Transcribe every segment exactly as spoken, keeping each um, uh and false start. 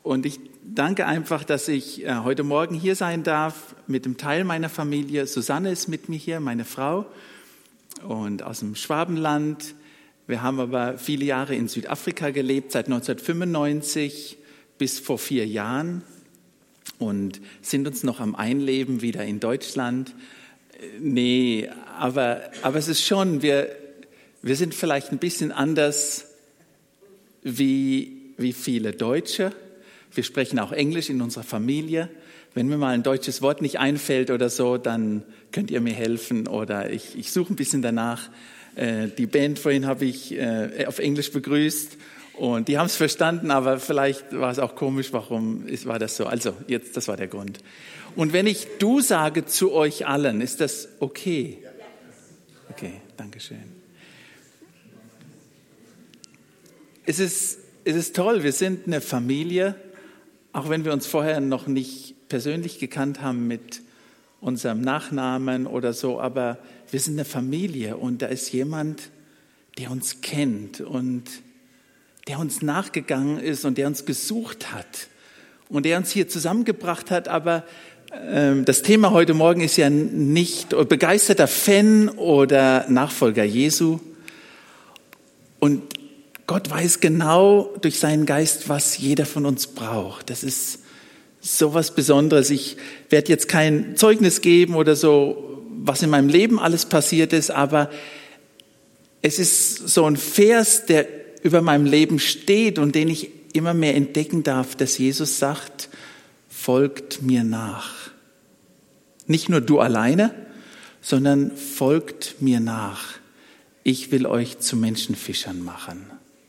Und ich danke einfach, dass ich äh, heute Morgen hier sein darf mit dem Teil meiner Familie. Susanne ist mit mir hier, meine Frau, und aus dem Schwabenland. Wir haben aber viele Jahre in Südafrika gelebt, seit neunzehnhundertfünfundneunzig bis vor vier Jahren und sind uns noch am Einleben wieder in Deutschland. Nee, aber, aber es ist schon, wir, wir sind vielleicht ein bisschen anders wie, wie viele Deutsche. Wir sprechen auch Englisch in unserer Familie. Wenn mir mal ein deutsches Wort nicht einfällt oder so, dann könnt ihr mir helfen oder ich, ich suche ein bisschen danach. Äh, die Band vorhin habe ich äh, auf Englisch begrüßt und die haben es verstanden, aber vielleicht war es auch komisch, warum ist, war das so. Also jetzt, das war der Grund. Und wenn ich du sage zu euch allen, ist das okay? Okay, danke schön. Es ist, es ist toll, wir sind eine Familie, auch wenn wir uns vorher noch nicht persönlich gekannt haben mit unserem Nachnamen oder so, aber wir sind eine Familie und da ist jemand, der uns kennt und der uns nachgegangen ist und der uns gesucht hat und der uns hier zusammengebracht hat. Aber äh, das Thema heute Morgen ist ja nicht begeisterter Fan oder Nachfolger Jesu. Und Gott weiß genau durch seinen Geist, was jeder von uns braucht. Das ist so was Besonderes. Ich werde jetzt kein Zeugnis geben oder so, was in meinem Leben alles passiert ist, aber es ist so ein Vers, der über meinem Leben steht und den ich immer mehr entdecken darf, dass Jesus sagt, folgt mir nach. Nicht nur du alleine, sondern folgt mir nach. Ich will euch zu Menschenfischern machen.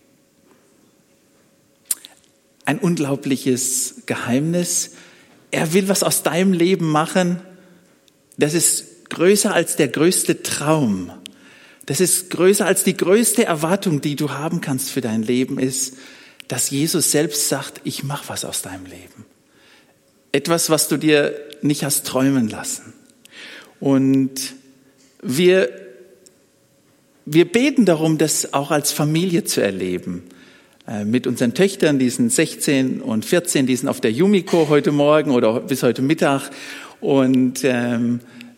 Ein unglaubliches Geheimnis. Er will was aus deinem Leben machen. Das ist größer als der größte Traum. Das ist größer als die größte Erwartung, die du haben kannst für dein Leben, ist, dass Jesus selbst sagt, ich mache was aus deinem Leben. Etwas, was du dir nicht hast träumen lassen. Und wir, wir beten darum, das auch als Familie zu erleben. Mit unseren Töchtern, die sind sechzehn und vierzehn, die sind auf der Yumiko heute Morgen oder bis heute Mittag. Und ähm,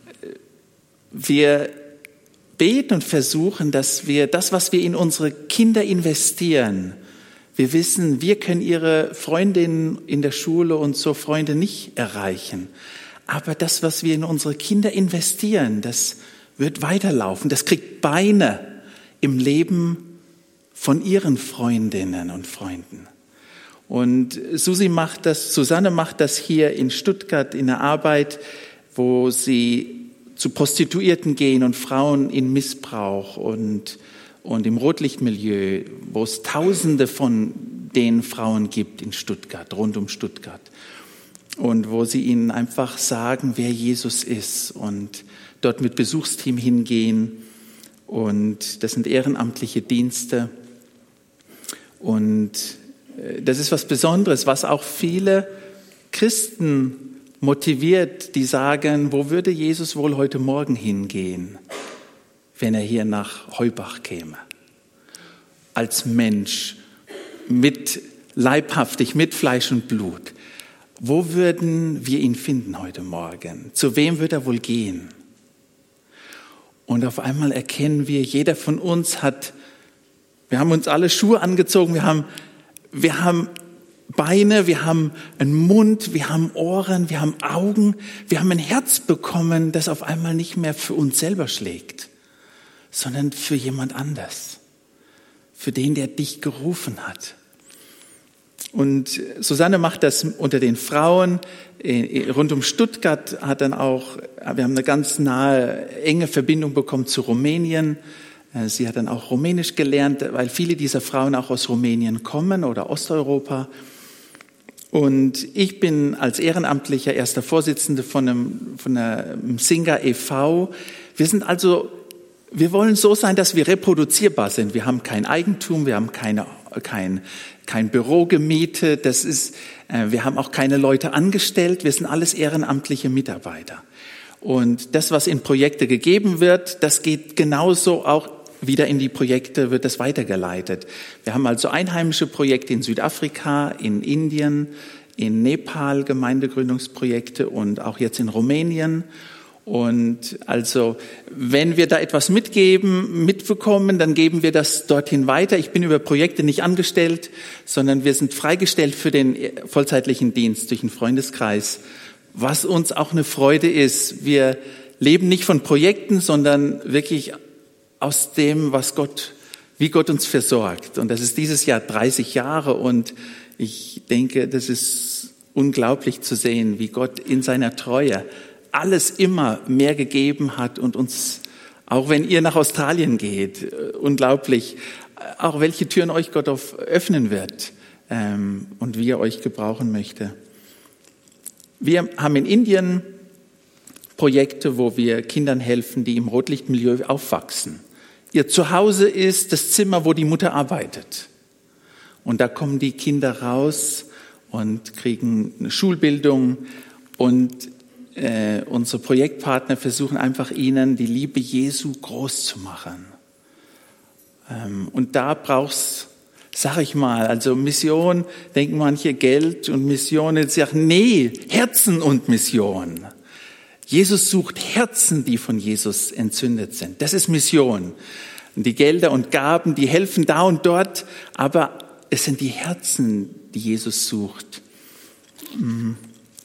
wir beten und versuchen, dass wir das, was wir in unsere Kinder investieren, wir wissen, wir können ihre Freundinnen in der Schule und so Freunde nicht erreichen. Aber das, was wir in unsere Kinder investieren, das wird weiterlaufen. Das kriegt Beine im Leben von ihren Freundinnen und Freunden. Und Susi macht das, Susanne macht das hier in Stuttgart in der Arbeit, wo sie zu Prostituierten gehen und Frauen in Missbrauch und, und im Rotlichtmilieu, wo es Tausende von den Frauen gibt in Stuttgart, rund um Stuttgart. Und wo sie ihnen einfach sagen, wer Jesus ist und dort mit Besuchsteam hingehen. Und das sind ehrenamtliche Dienste. Und das ist was Besonderes, was auch viele Christen motiviert, die sagen, wo würde Jesus wohl heute Morgen hingehen, wenn er hier nach Heubach käme? Als Mensch, mit leibhaftig, mit Fleisch und Blut. Wo würden wir ihn finden heute Morgen? Zu wem wird er wohl gehen? Und auf einmal erkennen wir, jeder von uns hat, wir haben uns alle Schuhe angezogen, wir haben, wir haben Beine, wir haben einen Mund, wir haben Ohren, wir haben Augen, wir haben ein Herz bekommen, das auf einmal nicht mehr für uns selber schlägt, sondern für jemand anders, für den, der dich gerufen hat. Und Susanne macht das unter den Frauen. Rund um Stuttgart hat dann auch, wir haben eine ganz nahe, enge Verbindung bekommen zu Rumänien. Sie hat dann auch Rumänisch gelernt, weil viele dieser Frauen auch aus Rumänien kommen oder Osteuropa. Und ich bin als Ehrenamtlicher erster Vorsitzender von einem, von einem Singer e V. Wir sind also, wir wollen so sein, dass wir reproduzierbar sind. Wir haben kein Eigentum, wir haben keine, kein, kein Büro gemietet. Das ist, wir haben auch keine Leute angestellt. Wir sind alles ehrenamtliche Mitarbeiter. Und das, was in Projekte gegeben wird, das geht genauso auch wieder in die Projekte wird das weitergeleitet. Wir haben also einheimische Projekte in Südafrika, in Indien, in Nepal Gemeindegründungsprojekte und auch jetzt in Rumänien. Und also, wenn wir da etwas mitgeben, mitbekommen, dann geben wir das dorthin weiter. Ich bin über Projekte nicht angestellt, sondern wir sind freigestellt für den vollzeitlichen Dienst durch einen Freundeskreis, was uns auch eine Freude ist. Wir leben nicht von Projekten, sondern wirklich aus dem, was Gott, wie Gott uns versorgt. Und das ist dieses Jahr dreißig Jahre und ich denke, das ist unglaublich zu sehen, wie Gott in seiner Treue alles immer mehr gegeben hat und uns, auch wenn ihr nach Australien geht, unglaublich, auch welche Türen euch Gott auf öffnen wird ähm, und wie er euch gebrauchen möchte. Wir haben in Indien Projekte, wo wir Kindern helfen, die im Rotlichtmilieu aufwachsen. Ihr Zuhause ist das Zimmer, wo die Mutter arbeitet. Und da kommen die Kinder raus und kriegen eine Schulbildung und Äh, unsere Projektpartner versuchen einfach ihnen die Liebe Jesu groß zu machen. Ähm, und da braucht's, sag ich mal, also Mission, denken manche Geld und Mission, jetzt sagen, nee, Herzen und Mission. Jesus sucht Herzen, die von Jesus entzündet sind. Das ist Mission. Und die Gelder und Gaben, die helfen da und dort, aber es sind die Herzen, die Jesus sucht. Mhm.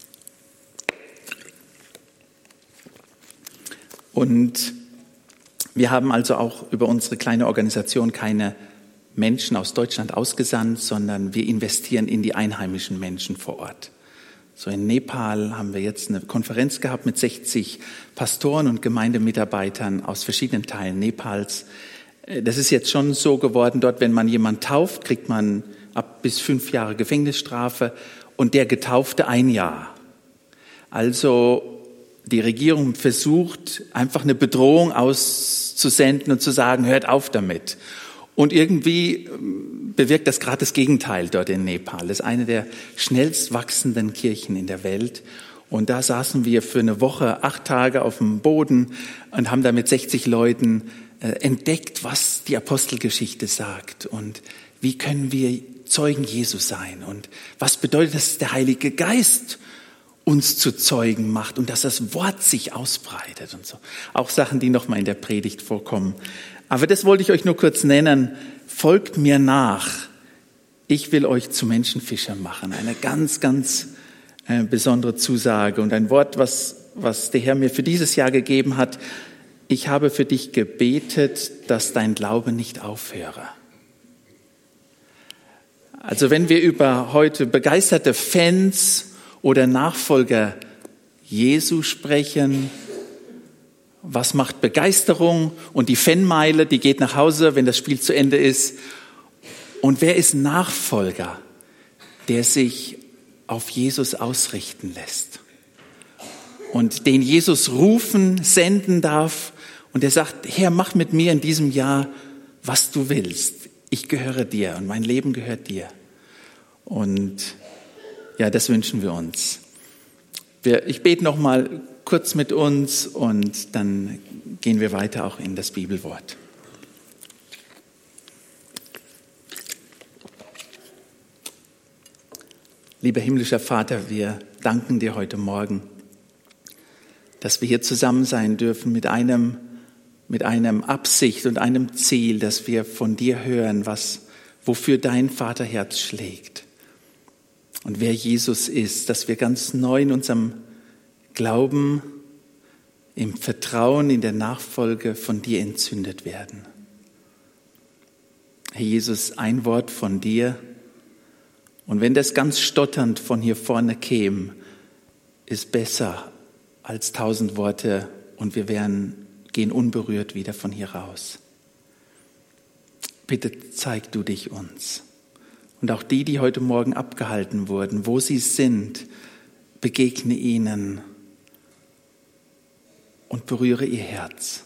Und wir haben also auch über unsere kleine Organisation keine Menschen aus Deutschland ausgesandt, sondern wir investieren in die einheimischen Menschen vor Ort. So in Nepal haben wir jetzt eine Konferenz gehabt mit sechzig Pastoren und Gemeindemitarbeitern aus verschiedenen Teilen Nepals. Das ist jetzt schon so geworden, dort, wenn man jemanden tauft, kriegt man ab bis fünf Jahre Gefängnisstrafe und der Getaufte ein Jahr. Also die Regierung versucht, einfach eine Bedrohung auszusenden und zu sagen, hört auf damit. Und irgendwie bewirkt das gerade das Gegenteil dort in Nepal. Das ist eine der schnellst wachsenden Kirchen in der Welt. Und da saßen wir für eine Woche, acht Tage auf dem Boden und haben da mit sechzig Leuten äh, entdeckt, was die Apostelgeschichte sagt und wie können wir Zeugen Jesu sein und was bedeutet das, dass der Heilige Geist uns zu Zeugen macht und dass das Wort sich ausbreitet und so. Auch Sachen, die noch mal in der Predigt vorkommen. Aber das wollte ich euch nur kurz nennen. Folgt mir nach. Ich will euch zu Menschenfischern machen. Eine ganz, ganz äh, besondere Zusage und ein Wort, was, was der Herr mir für dieses Jahr gegeben hat. Ich habe für dich gebetet, dass dein Glaube nicht aufhöre. Also wenn wir über heute begeisterte Fans oder Nachfolger Jesu sprechen, was macht Begeisterung? Und die Fanmeile, die geht nach Hause, wenn das Spiel zu Ende ist. Und wer ist Nachfolger, der sich auf Jesus ausrichten lässt? Und den Jesus rufen, senden darf. Und der sagt, Herr, mach mit mir in diesem Jahr, was du willst. Ich gehöre dir und mein Leben gehört dir. Und ja, das wünschen wir uns. Wir, ich bete noch mal kurz mit uns und dann gehen wir weiter auch in das Bibelwort. Lieber himmlischer Vater, wir danken dir heute Morgen, dass wir hier zusammen sein dürfen mit einem, mit einem Absicht und einem Ziel, dass wir von dir hören, was, wofür dein Vaterherz schlägt. Und wer Jesus ist, dass wir ganz neu in unserem Glauben, im Vertrauen, in der Nachfolge von dir entzündet werden. Herr Jesus, ein Wort von dir. Und wenn das ganz stotternd von hier vorne käme, ist besser als tausend Worte und wir wären, gehen unberührt wieder von hier raus. Bitte zeig du dich uns. Und auch die, die heute Morgen abgehalten wurden, wo sie sind, begegne ihnen und berühre ihr Herz.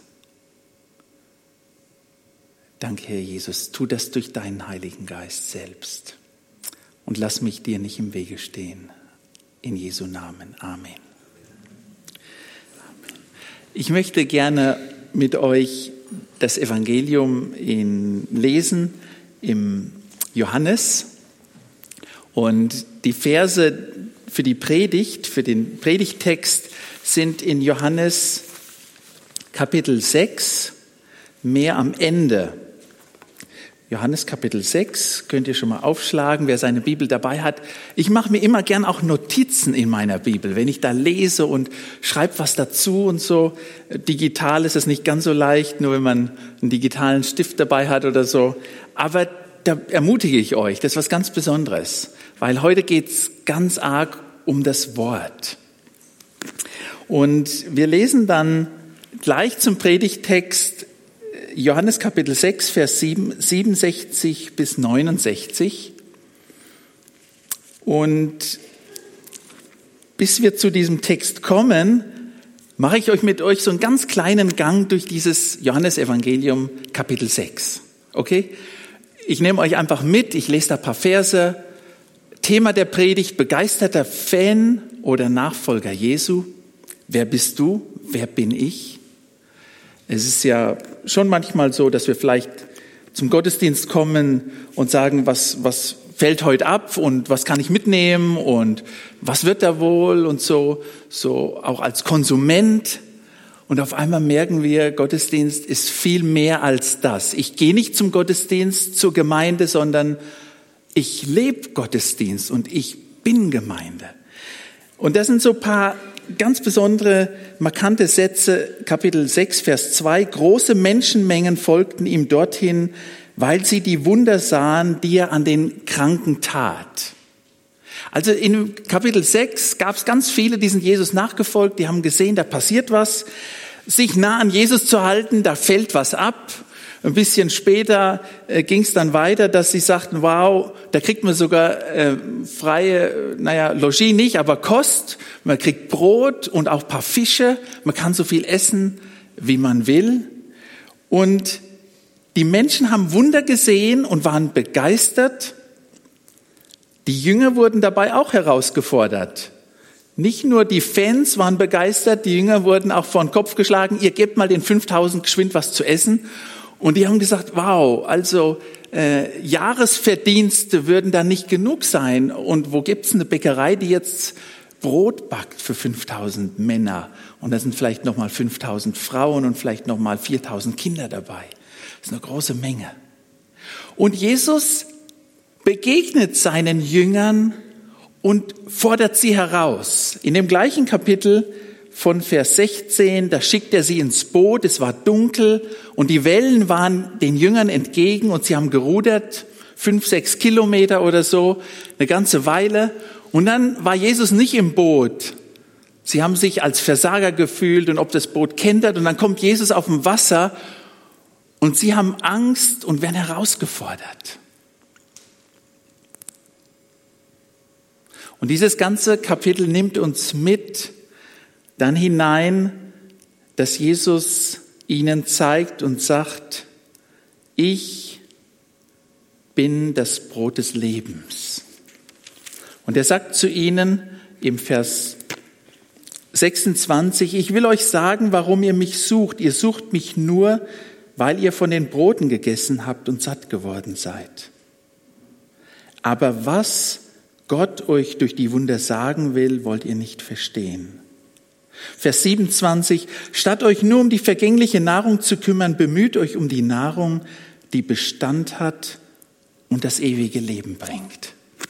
Danke, Herr Jesus. Tu das durch deinen Heiligen Geist selbst. Und lass mich dir nicht im Wege stehen. In Jesu Namen. Amen. Ich möchte gerne mit euch das Evangelium in lesen im Johannes. Und die Verse für die Predigt, für den Predigttext sind in Johannes Kapitel sechs, mehr am Ende. Johannes Kapitel sechs, könnt ihr schon mal aufschlagen, wer seine Bibel dabei hat. Ich mache mir immer gern auch Notizen in meiner Bibel, wenn ich da lese und schreibe was dazu und so. Digital ist es nicht ganz so leicht, nur wenn man einen digitalen Stift dabei hat oder so. Aber da ermutige ich euch, das ist was ganz Besonderes, weil heute geht es ganz arg um das Wort. Und wir lesen dann gleich zum Predigttext Johannes Kapitel sechs, Vers siebenundsechzig bis neunundsechzig. Und bis wir zu diesem Text kommen, mache ich euch mit euch so einen ganz kleinen Gang durch dieses Johannesevangelium Kapitel sechs. Okay? Ich nehme euch einfach mit, ich lese da ein paar Verse. Thema der Predigt: begeisterter Fan oder Nachfolger Jesu. Wer bist du? Wer bin ich? Es ist ja schon manchmal so, dass wir vielleicht zum Gottesdienst kommen und sagen, was, was fällt heute ab und was kann ich mitnehmen und was wird da wohl und so, so auch als Konsument. Und auf einmal merken wir, Gottesdienst ist viel mehr als das. Ich gehe nicht zum Gottesdienst, zur Gemeinde, sondern ich lebe Gottesdienst und ich bin Gemeinde. Und das sind so ein paar ganz besondere, markante Sätze. Kapitel sechs, Vers zwei. Große Menschenmengen folgten ihm dorthin, weil sie die Wunder sahen, die er an den Kranken tat. Also in Kapitel sechs gab es ganz viele, die sind Jesus nachgefolgt, die haben gesehen, da passiert was. Sich nah an Jesus zu halten, da fällt was ab. Ein bisschen später äh, ging es dann weiter, dass sie sagten, wow, da kriegt man sogar äh, freie, naja, Logis nicht, aber Kost. Man kriegt Brot und auch ein paar Fische. Man kann so viel essen, wie man will. Und die Menschen haben Wunder gesehen und waren begeistert. Die Jünger wurden dabei auch herausgefordert. Nicht nur die Fans waren begeistert, die Jünger wurden auch vor den Kopf geschlagen, ihr gebt mal den fünftausend geschwind was zu essen. Und die haben gesagt, wow, also äh, Jahresverdienste würden da nicht genug sein. Und wo gibt's eine Bäckerei, die jetzt Brot backt für fünftausend Männer? Und da sind vielleicht nochmal fünftausend Frauen und vielleicht nochmal viertausend Kinder dabei. Das ist eine große Menge. Und Jesus begegnet seinen Jüngern und fordert sie heraus. In dem gleichen Kapitel von Vers sechzehn, da schickt er sie ins Boot, es war dunkel und die Wellen waren den Jüngern entgegen und sie haben gerudert, fünf, sechs Kilometer oder so, eine ganze Weile. Und dann war Jesus nicht im Boot. Sie haben sich als Versager gefühlt und ob das Boot kentert. Und dann kommt Jesus auf dem Wasser und sie haben Angst und werden herausgefordert. Und dieses ganze Kapitel nimmt uns mit dann hinein, dass Jesus ihnen zeigt und sagt, ich bin das Brot des Lebens. Und er sagt zu ihnen im Vers sechsundzwanzig, ich will euch sagen, warum ihr mich sucht. Ihr sucht mich nur, weil ihr von den Broten gegessen habt und satt geworden seid. Aber was Gott euch durch die Wunder sagen will, wollt ihr nicht verstehen. Vers siebenundzwanzig, statt euch nur um die vergängliche Nahrung zu kümmern, bemüht euch um die Nahrung, die Bestand hat und das ewige Leben bringt.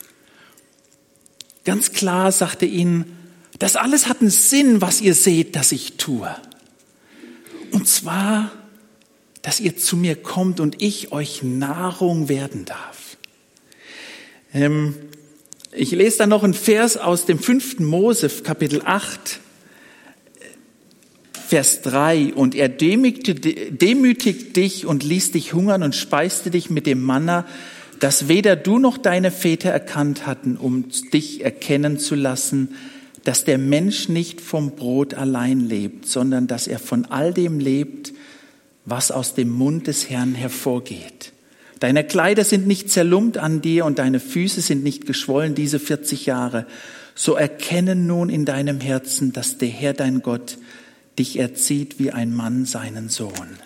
Ganz klar sagte ihnen, das alles hat einen Sinn, was ihr seht, dass ich tue. Und zwar, dass ihr zu mir kommt und ich euch Nahrung werden darf. Ähm, ich lese dann noch einen Vers aus dem fünften Mose, Kapitel acht, Vers drei. Und er demütigte, demütigt dich und ließ dich hungern und speiste dich mit dem Manna, das weder du noch deine Väter erkannt hatten, um dich erkennen zu lassen, dass der Mensch nicht vom Brot allein lebt, sondern dass er von all dem lebt, was aus dem Mund des Herrn hervorgeht. Deine Kleider sind nicht zerlumpt an dir und deine Füße sind nicht geschwollen diese vierzig Jahre. So erkenne nun in deinem Herzen, dass der Herr dein Gott dich erzieht wie ein Mann seinen Sohn.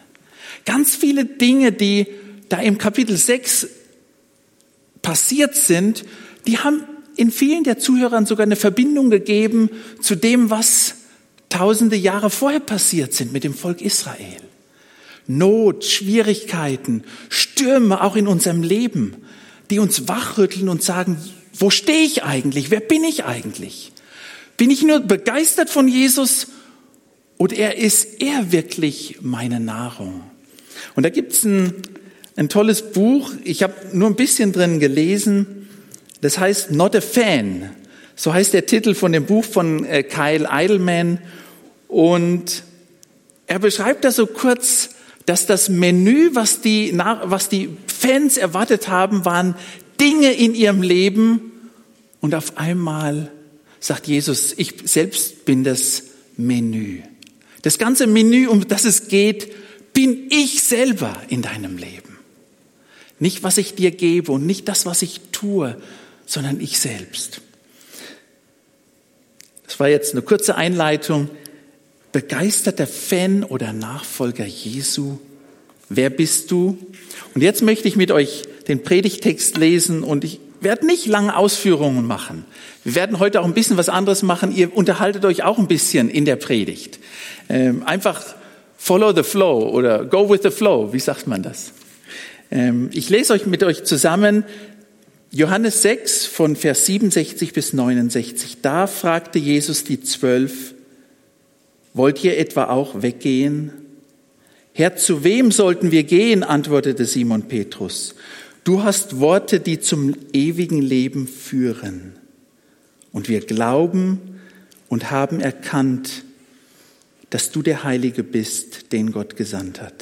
Ganz viele Dinge, die da im Kapitel sechs passiert sind, die haben in vielen der Zuhörern sogar eine Verbindung gegeben zu dem, was tausende Jahre vorher passiert sind mit dem Volk Israel. Not, Schwierigkeiten, Stürme auch in unserem Leben, die uns wachrütteln und sagen, wo stehe ich eigentlich? Wer bin ich eigentlich? Bin ich nur begeistert von Jesus oder er ist er wirklich meine Nahrung? Und da gibt es ein, ein tolles Buch, ich habe nur ein bisschen drin gelesen, das heißt Not a Fan. So heißt der Titel von dem Buch von äh, Kyle Idleman. Und er beschreibt da so kurz, dass das Menü, was die, was die Fans erwartet haben, waren Dinge in ihrem Leben. Und auf einmal sagt Jesus, ich selbst bin das Menü. Das ganze Menü, um das es geht, bin ich selber in deinem Leben. Nicht, was ich dir gebe und nicht das, was ich tue, sondern ich selbst. Das war jetzt eine kurze Einleitung. Begeisterter Fan oder Nachfolger Jesu, wer bist du? Und jetzt möchte ich mit euch den Predigtext lesen und ich werde nicht lange Ausführungen machen. Wir werden heute auch ein bisschen was anderes machen. Ihr unterhaltet euch auch ein bisschen in der Predigt. Ähm, einfach follow the flow oder go with the flow, wie sagt man das? Ähm, ich lese euch mit euch zusammen Johannes sechs von Vers siebenundsechzig bis neunundsechzig. Da fragte Jesus die Zwölf, wollt ihr etwa auch weggehen? Herr, zu wem sollten wir gehen? Antwortete Simon Petrus. Du hast Worte, die zum ewigen Leben führen. Und wir glauben und haben erkannt, dass du der Heilige bist, den Gott gesandt hat.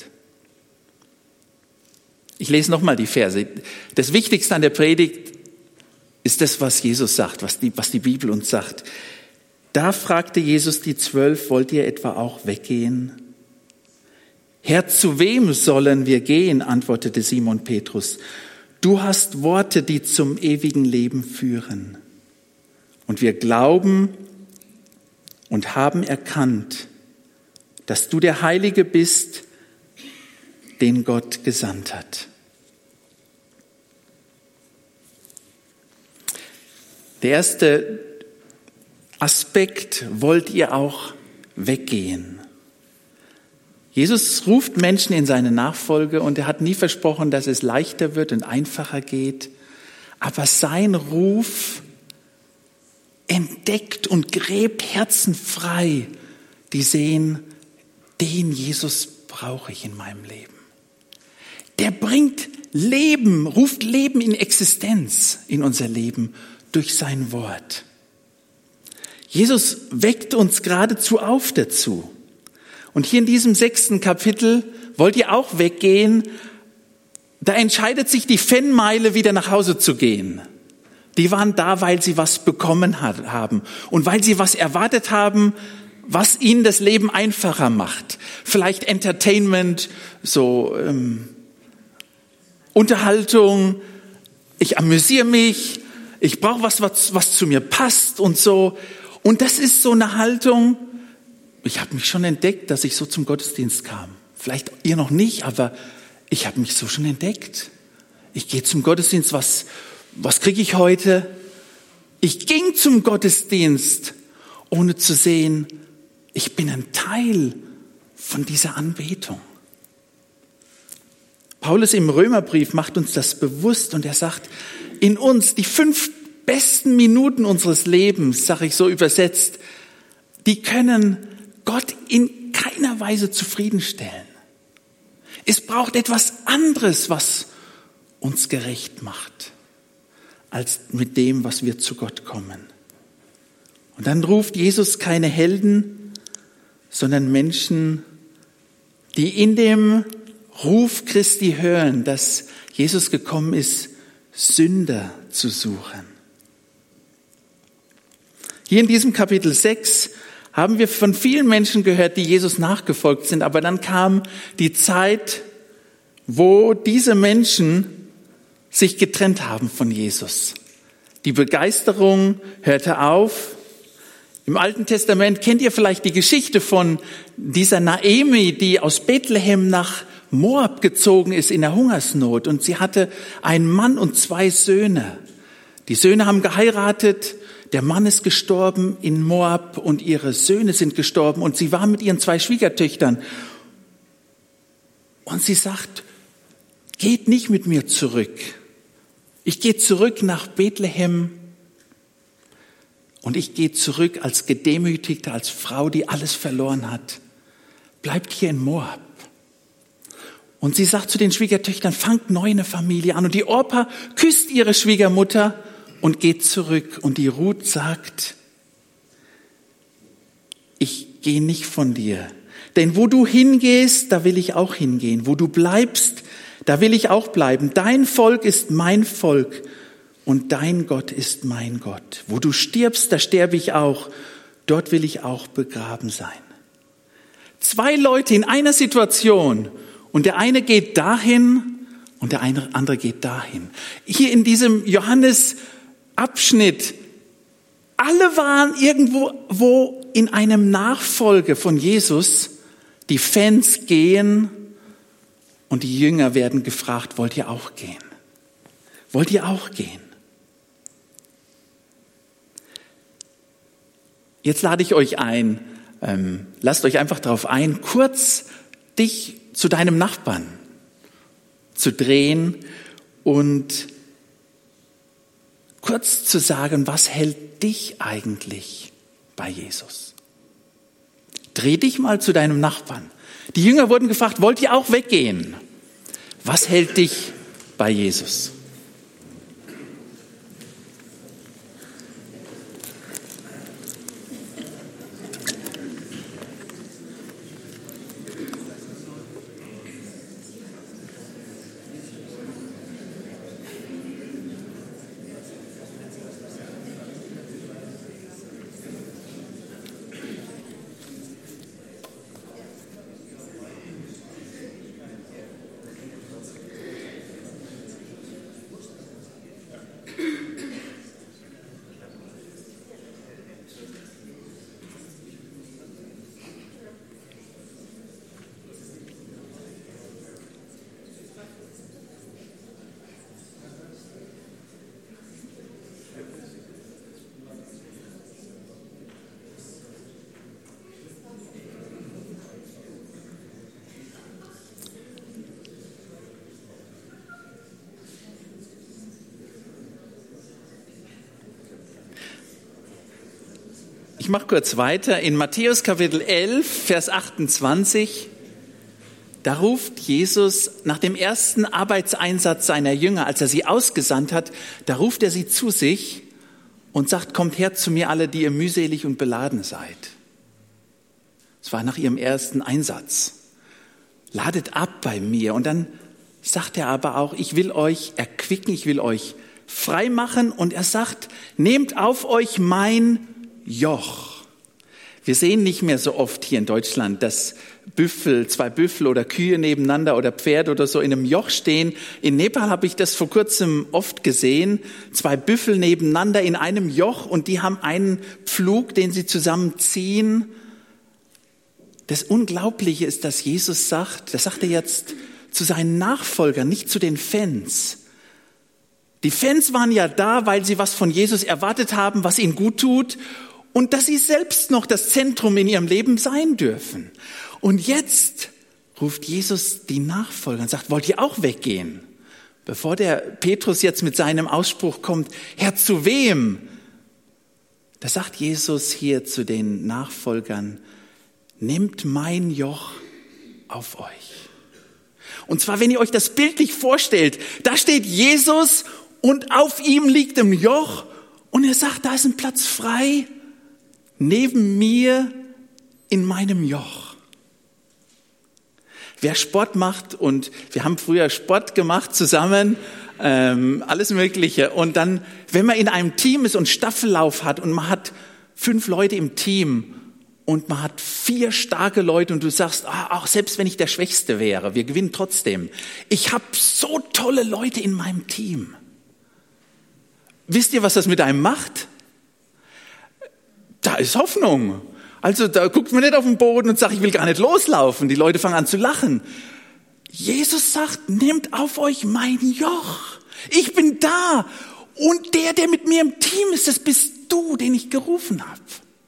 Ich lese nochmal die Verse. Das Wichtigste an der Predigt ist das, was Jesus sagt, was die, was die Bibel uns sagt. Da fragte Jesus die Zwölf, wollt ihr etwa auch weggehen? Herr, zu wem sollen wir gehen? Antwortete Simon Petrus. Du hast Worte, die zum ewigen Leben führen. Und wir glauben und haben erkannt, dass du der Heilige bist, den Gott gesandt hat. Der erste Aspekt, wollt ihr auch weggehen? Jesus ruft Menschen in seine Nachfolge und er hat nie versprochen, dass es leichter wird und einfacher geht. Aber sein Ruf entdeckt und gräbt Herzen frei, die sehen, den Jesus brauche ich in meinem Leben. Der bringt Leben, ruft Leben in Existenz in unser Leben durch sein Wort. Jesus weckt uns geradezu auf dazu. Und hier in diesem sechsten Kapitel, wollt ihr auch weggehen? Da entscheidet sich die Fanmeile, wieder nach Hause zu gehen. Die waren da, weil sie was bekommen haben und weil sie was erwartet haben, was ihnen das Leben einfacher macht. Vielleicht Entertainment, so ähm, Unterhaltung, ich amüsiere mich, ich brauche was, was, was zu mir passt und so. Und das ist so eine Haltung, ich habe mich schon entdeckt, dass ich so zum Gottesdienst kam. Vielleicht ihr noch nicht, aber ich habe mich so schon entdeckt. Ich gehe zum Gottesdienst, was, was kriege ich heute? Ich ging zum Gottesdienst, ohne zu sehen, ich bin ein Teil von dieser Anbetung. Paulus im Römerbrief macht uns das bewusst und er sagt, in uns die fünf besten Minuten unseres Lebens, sage ich so übersetzt, die können Gott in keiner Weise zufriedenstellen. Es braucht etwas anderes, was uns gerecht macht, als mit dem, was wir zu Gott kommen. Und dann ruft Jesus keine Helden, sondern Menschen, die in dem Ruf Christi hören, dass Jesus gekommen ist, Sünder zu suchen. Hier in diesem Kapitel sechs haben wir von vielen Menschen gehört, die Jesus nachgefolgt sind, aber dann kam die Zeit, wo diese Menschen sich getrennt haben von Jesus. Die Begeisterung hörte auf. Im Alten Testament kennt ihr vielleicht die Geschichte von dieser Naomi, die aus Bethlehem nach Moab gezogen ist in der Hungersnot und sie hatte einen Mann und zwei Söhne. Die Söhne haben geheiratet, der Mann ist gestorben in Moab und ihre Söhne sind gestorben und sie war mit ihren zwei Schwiegertöchtern. Und sie sagt, geht nicht mit mir zurück. Ich gehe zurück nach Bethlehem und ich gehe zurück als Gedemütigte, als Frau, die alles verloren hat. Bleibt hier in Moab. Und sie sagt zu den Schwiegertöchtern, fangt neu eine Familie an. Und die Orpa küsst ihre Schwiegermutter und geht zurück. Und die Ruth sagt, ich gehe nicht von dir. Denn wo du hingehst, da will ich auch hingehen. Wo du bleibst, da will ich auch bleiben. Dein Volk ist mein Volk und dein Gott ist mein Gott. Wo du stirbst, da sterbe ich auch. Dort will ich auch begraben sein. Zwei Leute in einer Situation und der eine geht dahin und der andere geht dahin. Hier in diesem Johannes-Abschnitt, alle waren irgendwo wo in einem Nachfolge von Jesus. Die Fans gehen und die Jünger werden gefragt, wollt ihr auch gehen? Wollt ihr auch gehen? Jetzt lade ich euch ein, ähm, lasst euch einfach darauf ein, kurz dich zu deinem Nachbarn zu drehen und kurz zu sagen, was hält dich eigentlich bei Jesus? Dreh dich mal zu deinem Nachbarn. Die Jünger wurden gefragt, wollt ihr auch weggehen? Was hält dich bei Jesus? Ich mache kurz weiter. In Matthäus Kapitel elf, Vers achtundzwanzig, da ruft Jesus nach dem ersten Arbeitseinsatz seiner Jünger, als er sie ausgesandt hat, da ruft er sie zu sich und sagt, kommt her zu mir alle, die ihr mühselig und beladen seid. Das war nach ihrem ersten Einsatz. Ladet ab bei mir. Und dann sagt er aber auch, ich will euch erquicken, ich will euch frei machen. Und er sagt, nehmt auf euch mein Joch. Wir sehen nicht mehr so oft hier in Deutschland, dass Büffel, zwei Büffel oder Kühe nebeneinander oder Pferde oder so in einem Joch stehen. In Nepal habe ich das vor kurzem oft gesehen. Zwei Büffel nebeneinander in einem Joch und die haben einen Pflug, den sie zusammenziehen. Das Unglaubliche ist, dass Jesus sagt, das sagt er jetzt zu seinen Nachfolgern, nicht zu den Fans. Die Fans waren ja da, weil sie was von Jesus erwartet haben, was ihnen gut tut. Und dass sie selbst noch das Zentrum in ihrem Leben sein dürfen. Und jetzt ruft Jesus die Nachfolger und sagt, wollt ihr auch weggehen? Bevor der Petrus jetzt mit seinem Ausspruch kommt, Herr, zu wem? Da sagt Jesus hier zu den Nachfolgern, nehmt mein Joch auf euch. Und zwar, wenn ihr euch das bildlich vorstellt, da steht Jesus und auf ihm liegt ein Joch und er sagt, da ist ein Platz frei. Neben mir in meinem Joch. Wer Sport macht, und wir haben früher Sport gemacht zusammen, ähm, alles Mögliche. Und dann, wenn man in einem Team ist und Staffellauf hat und man hat fünf Leute im Team und man hat vier starke Leute und du sagst, ah, auch selbst wenn ich der Schwächste wäre, wir gewinnen trotzdem. Ich habe so tolle Leute in meinem Team. Wisst ihr, was das mit einem macht? Da ist Hoffnung. Also da guckt man nicht auf den Boden und sagt, ich will gar nicht loslaufen. Die Leute fangen an zu lachen. Jesus sagt, nehmt auf euch mein Joch. Ich bin da. Und der, der mit mir im Team ist, das bist du, den ich gerufen habe.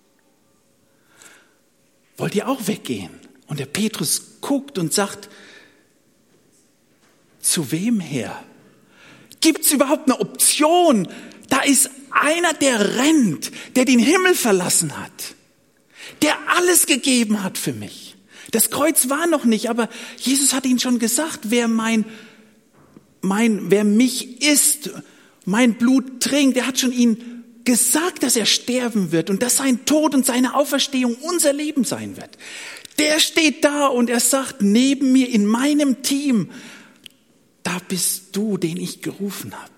Wollt ihr auch weggehen? Und der Petrus guckt und sagt, zu wem her? Gibt es überhaupt eine Option? Da ist einer, der rennt, der den Himmel verlassen hat, der alles gegeben hat für mich. Das Kreuz war noch nicht, aber Jesus hat ihnen schon gesagt, wer mein, mein, wer mich isst, mein Blut trinkt, der hat schon ihnen gesagt, dass er sterben wird und dass sein Tod und seine Auferstehung unser Leben sein wird. Der steht da und er sagt, neben mir in meinem Team, da bist du, den ich gerufen habe.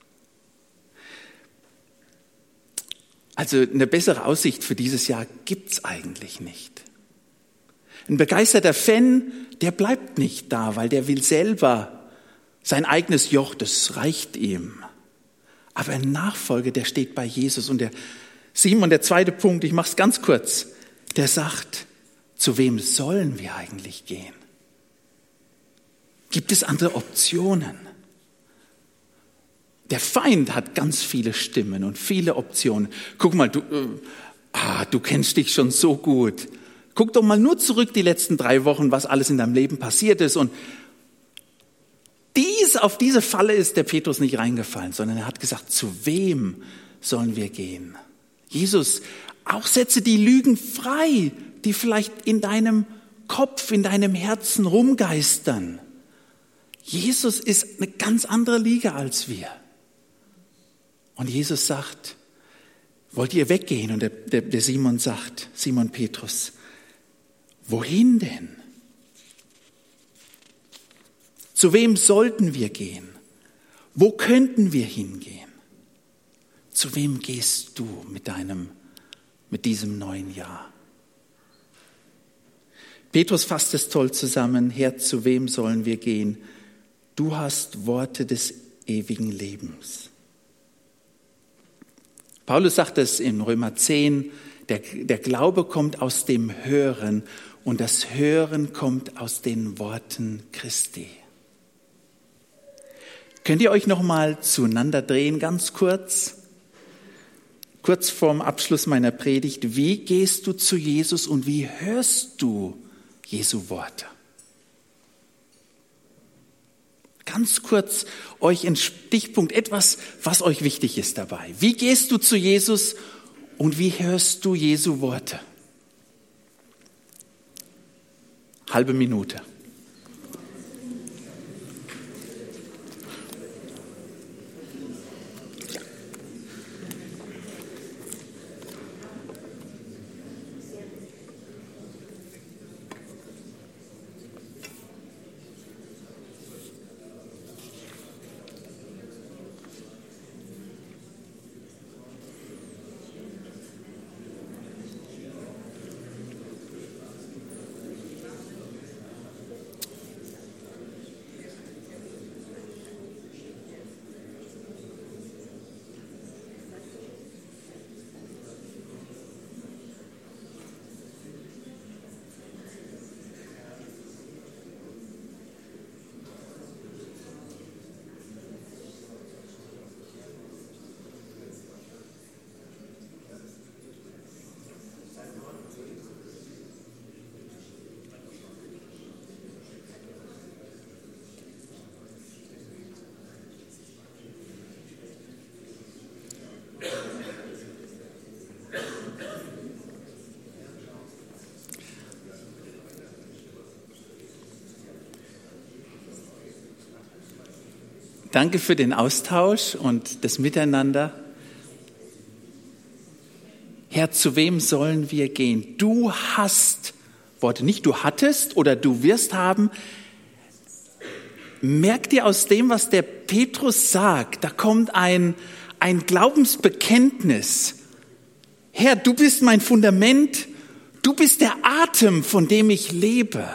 Also eine bessere Aussicht für dieses Jahr gibt's eigentlich nicht. Ein begeisterter Fan, der bleibt nicht da, weil der will selber sein eigenes Joch, das reicht ihm. Aber ein Nachfolger, der steht bei Jesus. Und der Simon, der zweite Punkt, ich mache es ganz kurz, der sagt, zu wem sollen wir eigentlich gehen? Gibt es andere Optionen? Der Feind hat ganz viele Stimmen und viele Optionen. Guck mal, du, äh, ah, du kennst dich schon so gut. Guck doch mal nur zurück die letzten drei Wochen, was alles in deinem Leben passiert ist. Und dies, auf diese Falle ist der Petrus nicht reingefallen, sondern er hat gesagt, zu wem sollen wir gehen? Jesus, auch setze die Lügen frei, die vielleicht in deinem Kopf, in deinem Herzen rumgeistern. Jesus ist eine ganz andere Liga als wir. Und Jesus sagt, wollt ihr weggehen? Und der, der, der Simon sagt, Simon Petrus, wohin denn? Zu wem sollten wir gehen? Wo könnten wir hingehen? Zu wem gehst du mit deinem, mit diesem neuen Jahr? Petrus fasst es toll zusammen. Herr, zu wem sollen wir gehen? Du hast Worte des ewigen Lebens. Paulus sagt es in Römer zehn, der, der Glaube kommt aus dem Hören und das Hören kommt aus den Worten Christi. Könnt ihr euch noch mal zueinander drehen, ganz kurz? Kurz vorm Abschluss meiner Predigt. Wie gehst du zu Jesus und wie hörst du Jesu Worte? Ganz kurz euch ein Stichpunkt, etwas, was euch wichtig ist dabei. Wie gehst du zu Jesus und wie hörst du Jesu Worte? Halbe Minute. Danke für den Austausch und das Miteinander. Herr, zu wem sollen wir gehen? Du hast Worte, nicht du hattest oder du wirst haben. Merk dir aus dem, was der Petrus sagt, da kommt ein, ein Glaubensbekenntnis. Herr, du bist mein Fundament, du bist der Atem, von dem ich lebe.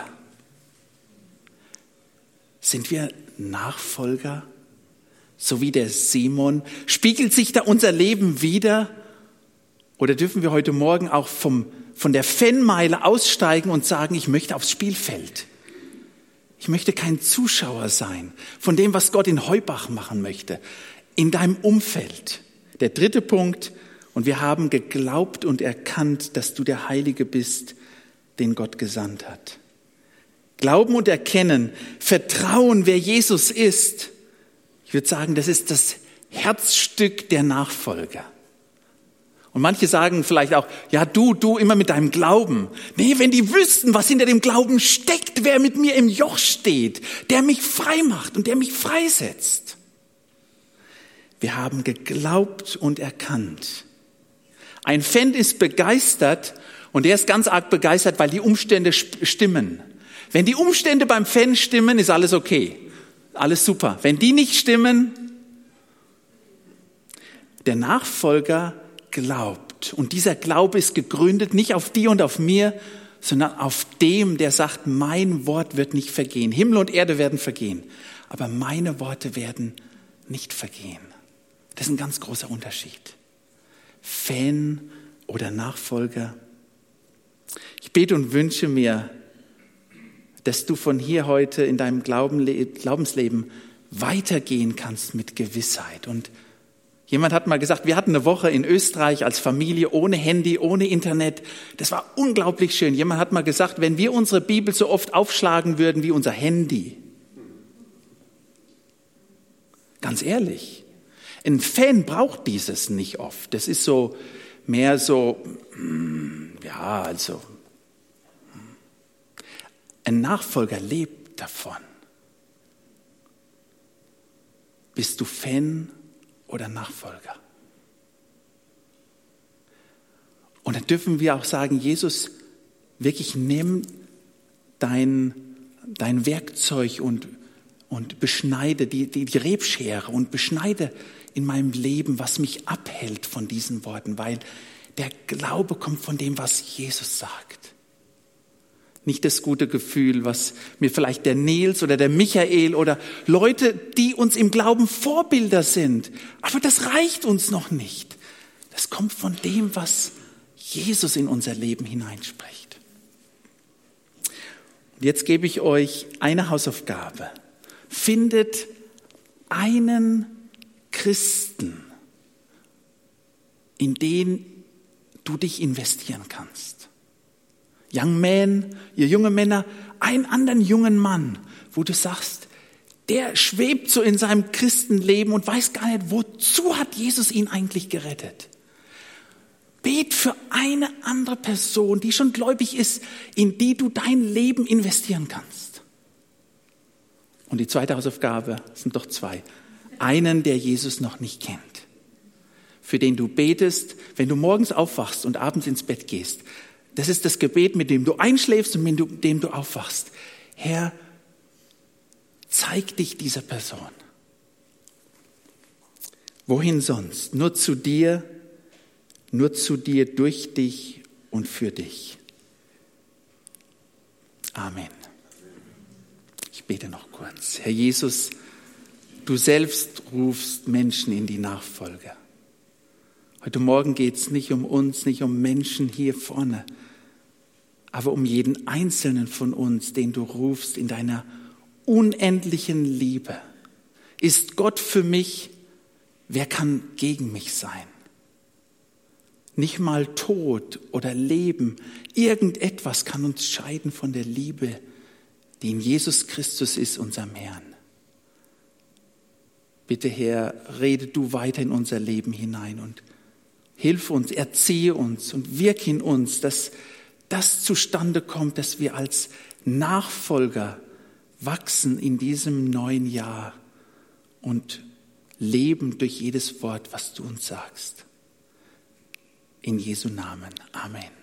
Sind wir Nachfolger? So wie der Simon, spiegelt sich da unser Leben wider? Oder dürfen wir heute Morgen auch vom, von der Fanmeile aussteigen und sagen, ich möchte aufs Spielfeld? Ich möchte kein Zuschauer sein von dem, was Gott in Heubach machen möchte, in deinem Umfeld. Der dritte Punkt, und wir haben geglaubt und erkannt, dass du der Heilige bist, den Gott gesandt hat. Glauben und erkennen, vertrauen, wer Jesus ist. Ich würde sagen, das ist das Herzstück der Nachfolger. Und manche sagen vielleicht auch, ja du, du immer mit deinem Glauben. Nee, wenn die wüssten, was hinter dem Glauben steckt, wer mit mir im Joch steht, der mich frei macht und der mich freisetzt. Wir haben geglaubt und erkannt. Ein Fan ist begeistert und der ist ganz arg begeistert, weil die Umstände stimmen. Wenn die Umstände beim Fan stimmen, ist alles okay. Alles super. Wenn die nicht stimmen, der Nachfolger glaubt. Und dieser Glaube ist gegründet nicht auf dir und auf mir, sondern auf dem, der sagt, mein Wort wird nicht vergehen. Himmel und Erde werden vergehen, aber meine Worte werden nicht vergehen. Das ist ein ganz großer Unterschied. Fan oder Nachfolger. Ich bete und wünsche mir, dass du von hier heute in deinem Glaubensleben weitergehen kannst mit Gewissheit. Und jemand hat mal gesagt, wir hatten eine Woche in Österreich als Familie ohne Handy, ohne Internet. Das war unglaublich schön. Jemand hat mal gesagt, wenn wir unsere Bibel so oft aufschlagen würden wie unser Handy. Ganz ehrlich, ein Fan braucht dieses nicht oft. Das ist so mehr so, ja, also ein Nachfolger lebt davon. Bist du Fan oder Nachfolger? Und dann dürfen wir auch sagen, Jesus, wirklich nimm dein, dein Werkzeug und, und beschneide die, die, die Rebschere und beschneide in meinem Leben, was mich abhält von diesen Worten, weil der Glaube kommt von dem, was Jesus sagt. Nicht das gute Gefühl, was mir vielleicht der Nils oder der Michael oder Leute, die uns im Glauben Vorbilder sind. Aber das reicht uns noch nicht. Das kommt von dem, was Jesus in unser Leben hineinspricht. Und jetzt gebe ich euch eine Hausaufgabe. Findet einen Christen, in den du dich investieren kannst. Young Man, ihr junge Männer, einen anderen jungen Mann, wo du sagst, der schwebt so in seinem Christenleben und weiß gar nicht, wozu hat Jesus ihn eigentlich gerettet. Bet für eine andere Person, die schon gläubig ist, in die du dein Leben investieren kannst. Und die zweite Hausaufgabe sind doch zwei. Einen, der Jesus noch nicht kennt, für den du betest, wenn du morgens aufwachst und abends ins Bett gehst. Das ist das Gebet, mit dem du einschläfst und mit dem du aufwachst. Herr, zeig dich dieser Person. Wohin sonst? Nur zu dir, nur zu dir, durch dich und für dich. Amen. Ich bete noch kurz. Herr Jesus, du selbst rufst Menschen in die Nachfolge. Heute Morgen geht es nicht um uns, nicht um Menschen hier vorne, aber um jeden Einzelnen von uns, den du rufst in deiner unendlichen Liebe. Ist Gott für mich, wer kann gegen mich sein? Nicht mal Tod oder Leben, irgendetwas kann uns scheiden von der Liebe, die in Jesus Christus ist, unserem Herrn. Bitte, Herr, rede du weiter in unser Leben hinein und hilf uns, erziehe uns und wirk in uns, dass das zustande kommt, dass wir als Nachfolger wachsen in diesem neuen Jahr und leben durch jedes Wort, was du uns sagst. In Jesu Namen. Amen.